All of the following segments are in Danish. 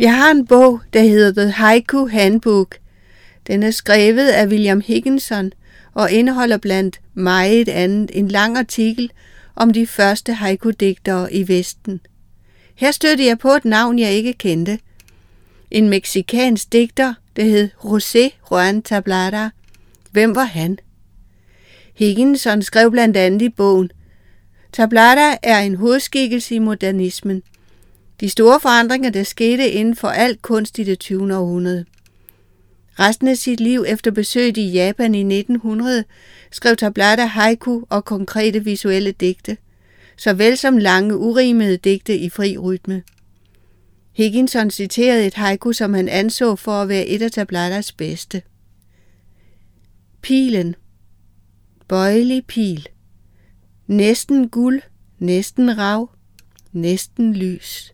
Jeg har en bog, der hedder The Haiku Handbook. Den er skrevet af William Higginson og indeholder blandt meget andet en lang artikel om de første haiku-digtere i Vesten. Her stødte jeg på et navn, jeg ikke kendte. En mexikansk digter, der hed José Juan Tablada. Hvem var han? Higginson skrev blandt andet i bogen: Tablada er en hovedskikkelse i modernismen. De store forandringer, der skete inden for al kunst i det 20. århundrede. Resten af sit liv efter besøget i Japan i 1900 skrev Tablada haiku og konkrete visuelle digte, såvel som lange urimede digte i fri rytme. Higginson citerede et haiku, som han anså for at være et af Tabladas bedste. Pilen. Bøjelig pil. Næsten guld, næsten rav, næsten lys.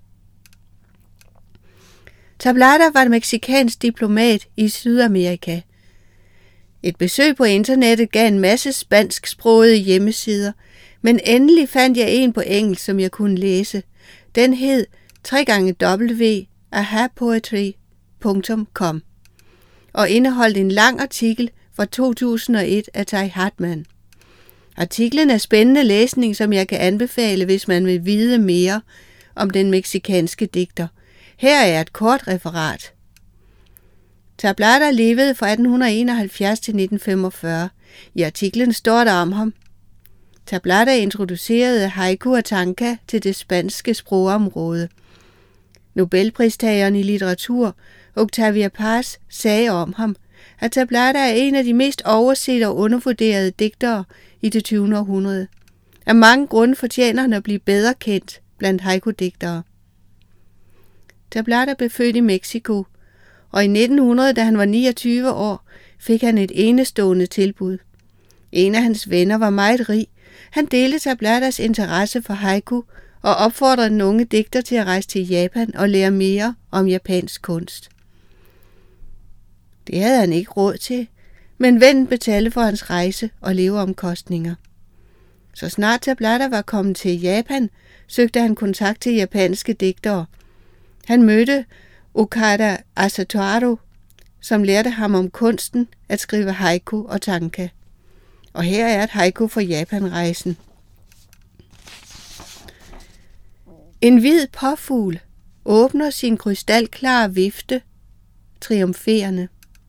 Tablada var en mexikansk diplomat i Sydamerika. Et besøg på internettet gav en masse spansksprogede hjemmesider, men endelig fandt jeg en på engelsk, som jeg kunne læse. Den hed www.ahapoetry.com og indeholdt en lang artikel fra 2001 af Ty Hartman. Artiklen er spændende læsning, som jeg kan anbefale, hvis man vil vide mere om den mexikanske digter. Her er et kort referat. Tablada levede fra 1871 til 1945. I artiklen står der om ham. Tablada introducerede haiku og tanka til det spanske sprogområde. Nobelpristageren i litteratur, Octavia Paz, sagde om ham, at Tablada er en af de mest oversete og undervurderede digtere i det 20. århundrede. Af mange grunde fortjener han at blive bedre kendt blandt haiku-digtere. Tablada blev født i Mexico, og i 1900, da han var 29 år, fik han et enestående tilbud. En af hans venner var meget rig. Han delte Tabladas interesse for haiku og opfordrede den unge digter til at rejse til Japan og lære mere om japansk kunst. Det havde han ikke råd til, men vennen betalte for hans rejse og leveomkostninger. Så snart Tablada var kommet til Japan, søgte han kontakt til japanske digtere. Han mødte Okada Asataro, som lærte ham om kunsten at skrive haiku og tanka. Og her er et haiku fra Japan-rejsen. En hvid påfugl åbner sin krystalklare vifte, triumferende.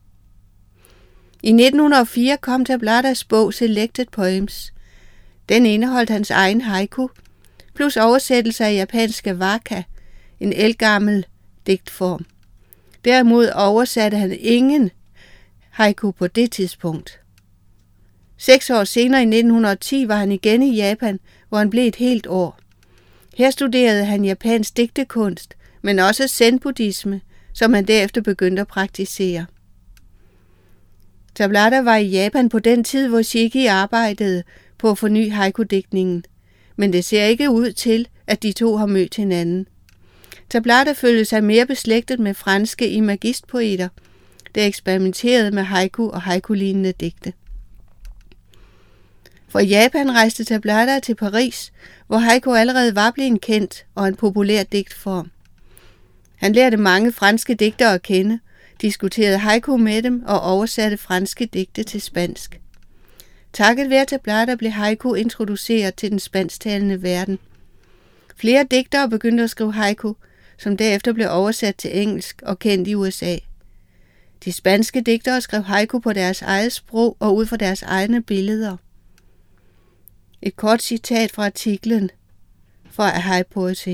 I 1904 kom Tabladas bog Selected Poems. Den indeholdt hans egen haiku, plus oversættelse af japanske waka, en ældgammel digtform. Derimod oversatte han ingen haiku på det tidspunkt. 6 år senere i 1910 var han igen i Japan, hvor han blev et helt år. Her studerede han japansk digtekunst, men også zen-buddhisme, som han derefter begyndte at praktisere. Tablada var i Japan på den tid, hvor Shiki arbejdede på at forny haiku-digtningen, men det ser ikke ud til, at de to har mødt hinanden. Tablada følte sig mere beslægtet med franske imagistpoeter, der eksperimenterede med haiku og haiku-lignende digte. Fra Japan rejste Tablada til Paris, hvor haiku allerede var blevet kendt og en populær digtform. Han lærte mange franske digtere at kende, diskuterede haiku med dem og oversatte franske digte til spansk. Takket være Tablada blev haiku introduceret til den spansktalende verden. Flere digtere begyndte at skrive haiku, som derefter blev oversat til engelsk og kendt i USA. De spanske digtere skrev haiku på deres eget sprog og ud fra deres egne billeder. Et kort citat fra artiklen fra Ahapoetry.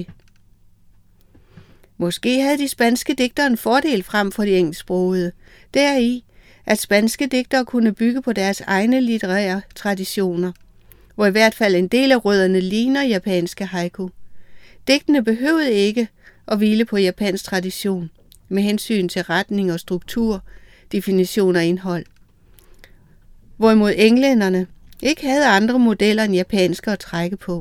Måske havde de spanske digtere en fordel frem for de engelsksprogede, deri, at spanske digtere kunne bygge på deres egne litterære traditioner, hvor i hvert fald en del af rødderne ligner japanske haiku. Digtene behøvede ikke at hvile på japansk tradition, med hensyn til retning og struktur, definition og indhold. Hvorimod englænderne ikke havde andre modeller end japanske at trække på.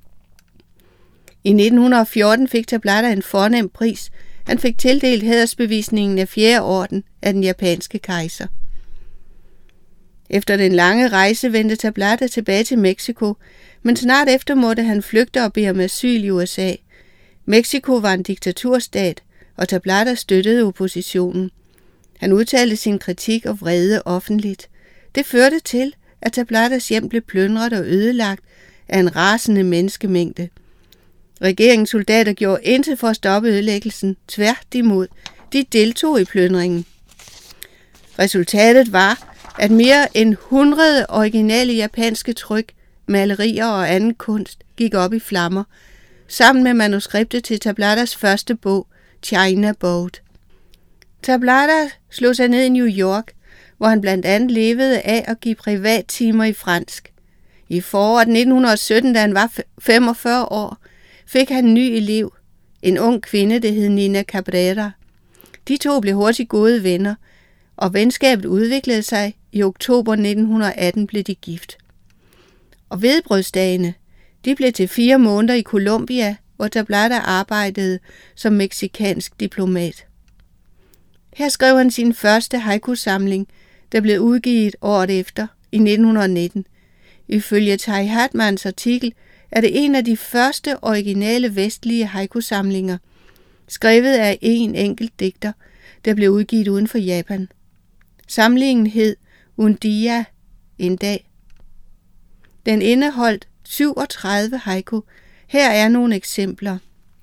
I 1914 fik Tablada en fornem pris. Han fik tildelt hædersbevisningen af 4. orden af den japanske kejser. Efter den lange rejse vendte Tablada tilbage til Mexico, men snart efter måtte han flygte og bede om asyl i USA. Mexico var en diktaturstat, og Tablata støttede oppositionen. Han udtalte sin kritik og vrede offentligt. Det førte til, at Tablatas hjem blev plyndret og ødelagt af en rasende menneskemængde. Regeringens soldater gjorde intet for at stoppe ødelæggelsen. Tværtimod, de deltog i plyndringen. Resultatet var, at mere end 100 originale japanske tryk, malerier og anden kunst gik op i flammer, sammen med manuskriptet til Tablatas første bog, China Boat. Tablata slog sig ned i New York, hvor han blandt andet levede af at give privattimer i fransk. I foråret 1917, da han var 45 år, fik han en ny elev, en ung kvinde, der hed Nina Cabrera. De to blev hurtigt gode venner, og venskabet udviklede sig. I oktober 1918 blev de gift. Og hvedebrødsdagene, de blev til 4 måneder i Colombia, hvor Tablata arbejdede som mexikansk diplomat. Her skrev han sin første haiku-samling, der blev udgivet året efter, i 1919. Ifølge Tai Hartmanns artikel er det en af de første originale vestlige haiku-samlinger, skrevet af en enkelt digter, der blev udgivet uden for Japan. Samlingen hed Un Dia, en dag. Den indeholdt 37 haiku. Her er nogle eksempler.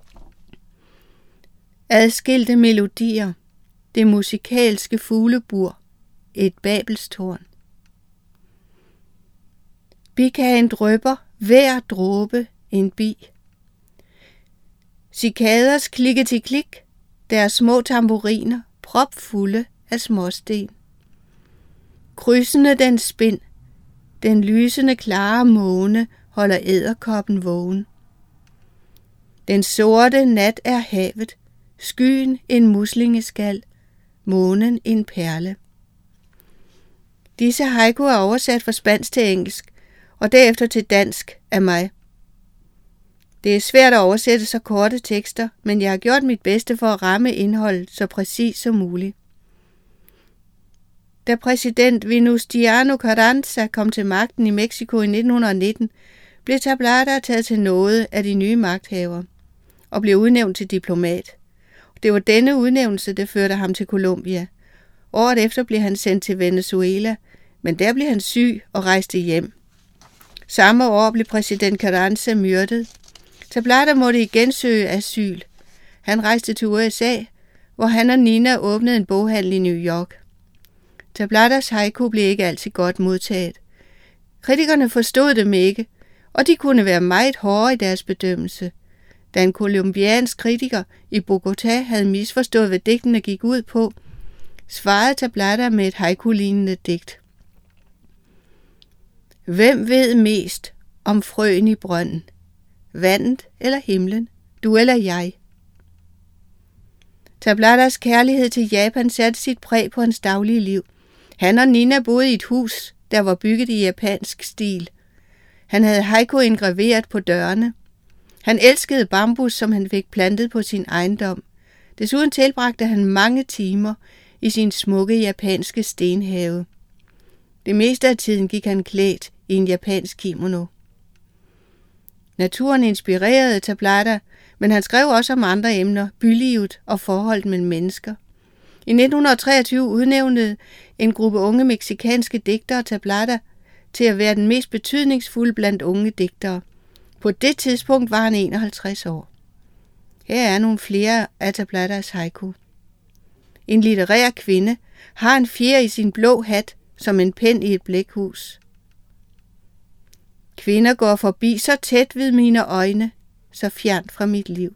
Adskilte melodier. Det musikalske fuglebur. Et babelstårn. Bikaen drypper hver dråbe en bi. Cikaders klikke til klik. Deres små tamburiner propfulde af småsten. Krydsende den spind. Den lysende klare måne holder edderkoppen vågen. Den sorte nat er havet, skyen en muslingeskal, månen en perle. Disse haiku er oversat fra spansk til engelsk, og derefter til dansk af mig. Det er svært at oversætte så korte tekster, men jeg har gjort mit bedste for at ramme indholdet så præcis som muligt. Da præsident Venustiano Carranza kom til magten i Mexico i 1919, blev Tablata taget til nåde af de nye magthavere og blev udnævnt til diplomat. Det var denne udnævnelse, der førte ham til Colombia. Året efter blev han sendt til Venezuela, men der blev han syg og rejste hjem. Samme år blev præsident Carranza myrdet. Tablata måtte igen søge asyl. Han rejste til USA, hvor han og Nina åbnede en boghandel i New York. Tablatas haiku blev ikke altid godt modtaget. Kritikerne forstod dem ikke, og de kunne være meget hårde i deres bedømmelse. Da en colombiansk kritiker i Bogotá havde misforstået, hvad digtene gik ud på, svarede Tablata med et haiku-lignende digt. Hvem ved mest om frøen i brønden? Vandet eller himlen? Du eller jeg? Tablatas kærlighed til Japan satte sit præg på hans daglige liv. Han og Nina boede i et hus, der var bygget i japansk stil. Han havde haiku indgraveret på dørene. Han elskede bambus, som han fik plantet på sin ejendom. Desuden tilbragte han mange timer i sin smukke japanske stenhave. Det meste af tiden gik han klædt i en japansk kimono. Naturen inspirerede Tablata, men han skrev også om andre emner, bylivet og forholdet mellem mennesker. I 1923 udnævnte en gruppe unge mexikanske digtere Tablata til at være den mest betydningsfulde blandt unge digtere. På det tidspunkt var han 51 år. Her er nogle flere af Tablatas haiku. En litterær kvinde har en fjer i sin blå hat som en pen i et blækhus. Kvinder går forbi så tæt ved mine øjne, så fjernt fra mit liv.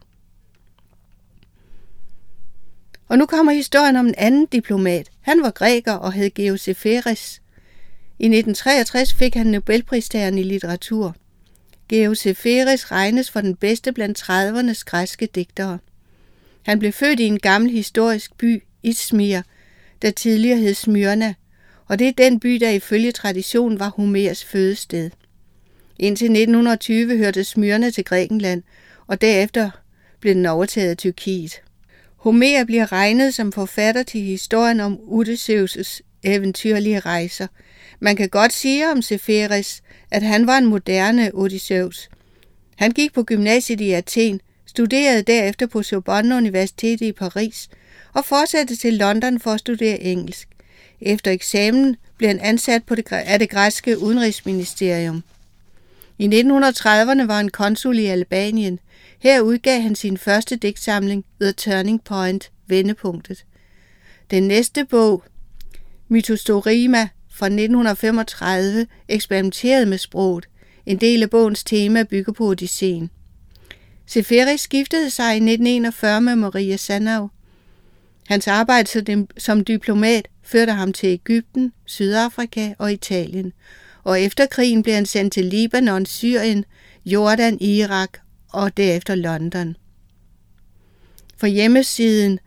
Og nu kommer historien om en anden diplomat. Han var græker og hed Georg Seferis. I 1963 fik han Nobelpristageren i litteratur. Georg Seferis regnes for den bedste blandt 30'ernes græske digtere. Han blev født i en gammel historisk by, Izmir, der tidligere hed Smyrna, og det er den by, der ifølge tradition var Homers fødested. Indtil 1920 hørte Smyrna til Grækenland, og derefter blev den overtaget af Tyrkiet. Homer bliver regnet som forfatter til historien om Odysseus' eventyrlige rejser. Man kan godt sige om Seferis, at han var en moderne Odysseus. Han gik på gymnasiet i Athen, studerede derefter på Sorbonne Universitet i Paris og fortsatte til London for at studere engelsk. Efter eksamen blev han ansat af det græske udenrigsministerium. I 1930'erne var han konsul i Albanien. Her udgav han sin første digtsamling, The Turning Point, Vendepunktet. Den næste bog, Mythostorima fra 1935, eksperimenterede med sproget. En del af bogens tema bygger på Odysseen. Seferis giftede sig i 1941 med Maria Sanau. Hans arbejde som diplomat førte ham til Egypten, Sydafrika og Italien, og efter krigen blev han sendt til Libanon, Syrien, Jordan, Irak og derefter London. For hjemmesiden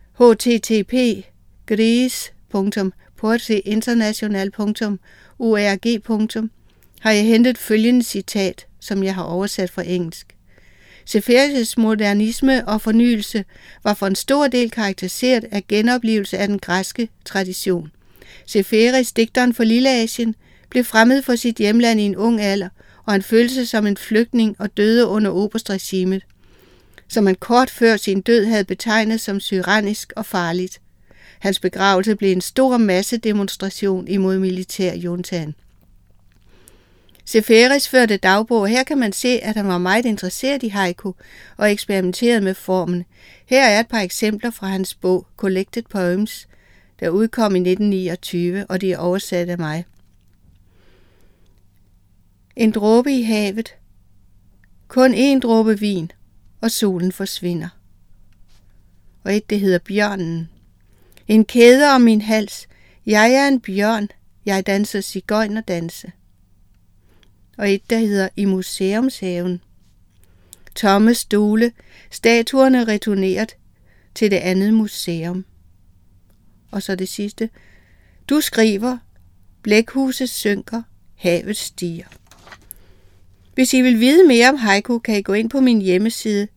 http://gris.porteinternational.org. har jeg hentet følgende citat, som jeg har oversat fra engelsk. Seferis' modernisme og fornyelse var for en stor del karakteriseret af genoplevelse af den græske tradition. Seferis, digteren for Lilleasien, blev fremmed for sit hjemland i en ung alder, og han følte sig som en flygtning og døde under oberstregimet, som han kort før sin død havde betegnet som tyrannisk og farligt. Hans begravelse blev en stor massedemonstration imod militærjuntaen. Seferis førte dagbog, og her kan man se, at han var meget interesseret i haiku og eksperimenterede med formen. Her er et par eksempler fra hans bog Collected Poems, der udkom i 1929, og de er oversat af mig. En dråbe i havet. Kun en dråbe vin, og solen forsvinder. Og et, det hedder Bjørnen. En kæde om min hals. Jeg er en bjørn. Jeg danser sigøjnerdanse. Og et, der hedder I museumshaven. Tomme stole. Statuerne returneret til det andet museum. Og så det sidste. Du skriver. Blækhuset synker. Havet stiger. Hvis I vil vide mere om haiku, kan I gå ind på min hjemmeside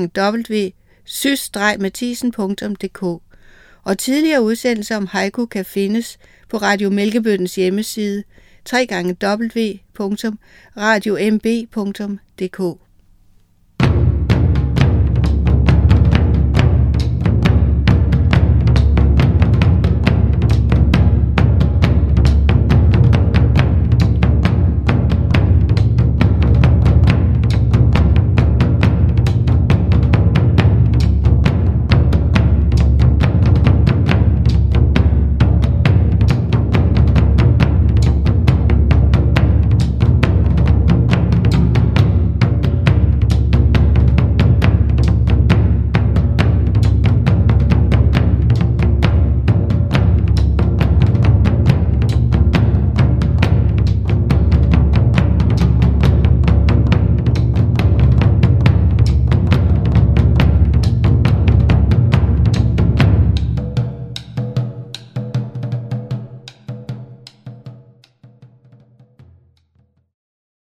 www.sys-mathisen.dk, og tidligere udsendelser om haiku kan findes på Radio Mælkebøttens hjemmeside www.radiomb.dk.